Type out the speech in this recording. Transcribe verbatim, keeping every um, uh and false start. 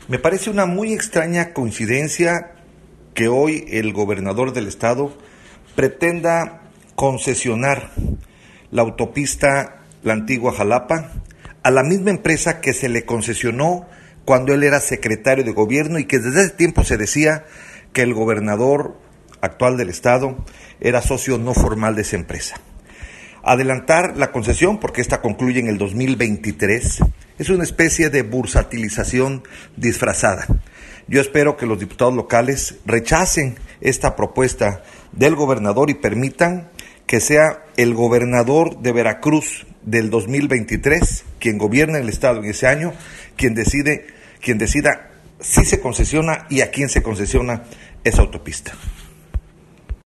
Me parece una muy extraña coincidencia que hoy el gobernador del estado pretenda concesionar la autopista La Antigua Jalapa a la misma empresa que se le concesionó cuando él era secretario de gobierno y que desde ese tiempo se decía que el gobernador actual del estado era socio no formal de esa empresa. Adelantar la concesión, porque esta concluye en el dos mil veintitrés, es una especie de bursatilización disfrazada. Yo espero que los diputados locales rechacen esta propuesta del gobernador y permitan que sea el gobernador de Veracruz del dos mil veintitrés, quien gobierna el estado en ese año, quien decide, quien decida si se concesiona y a quién se concesiona esa autopista.